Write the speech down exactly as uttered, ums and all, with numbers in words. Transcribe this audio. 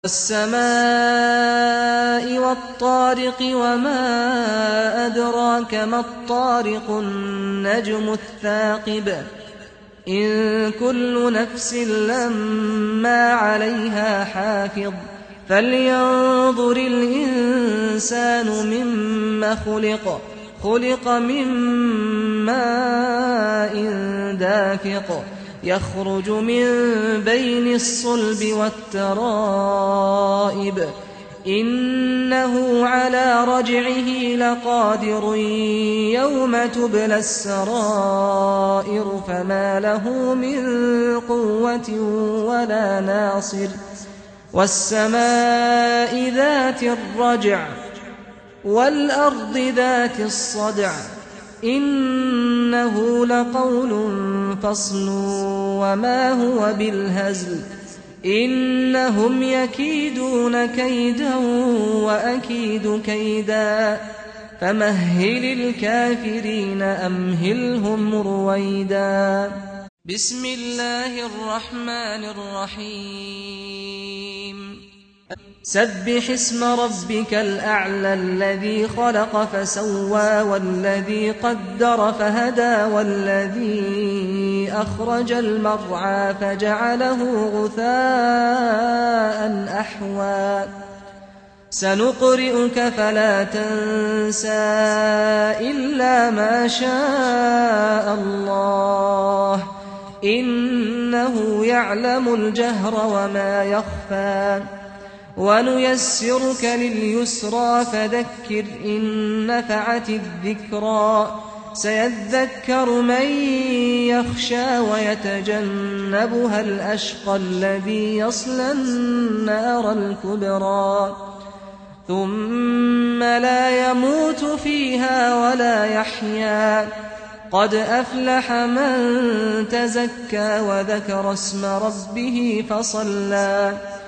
وَالسَّمَاءِ وَالطَّارِقِ وَمَا أَدْرَاكَ مَا الطَّارِقُ النَّجْمُ الثَّاقِبُ إِن كُلُّ نَفْسٍ لَّمَّا عَلَيْهَا حَافِظٌ فَلْيَنظُرِ الْإِنسَانُ مِمَّ خُلِقَ خُلِقَ مِن مَّاءٍ دَافِقٍ يَخْرُجُ مِن بَيْنِ الصُّلْبِ وَالتَّرَائِبِ إِنَّهُ عَلَىٰ رَجْعِهِ لَقَادِرٌ يَوْمَ تُبْلَى السَّرَائِرُ فَمَا لَهُ مِن قُوَّةٍ وَلَا نَاصِرٍ وَالسَّمَاءِ ذَاتِ الرَّجْعِ وَالْأَرْضِ ذَاتِ الصَّدْعِ إِنَّهُ لَقَوْلٌ فَصْلٌ وَمَا هُوَ بِالْهَزْلِ إِنَّهُمْ يَكِيدُونَ كَيْدًا وَأَكِيدُ كَيْدًا فَمَهِّلِ الْكَافِرِينَ أَمْهِلْهُمْ رُوَيْدًا. بسم الله الرحمن الرحيم. سبح اسم ربك الأعلى الذي خلق فسوى والذي قدر فهدى والذي أخرج المرعى فجعله غثاء أحوى سنقرئك فلا تنسى إلا ما شاء الله إنه يعلم الجهر وما يخفى ونيسرك لليسرى فذكر إن نفعت الذكرى سيذكر من يخشى ويتجنبها الأشقى الذي يصلى النار الكبرى ثم لا يموت فيها ولا يحيا قد أفلح من تزكى وذكر اسم ربه فصلى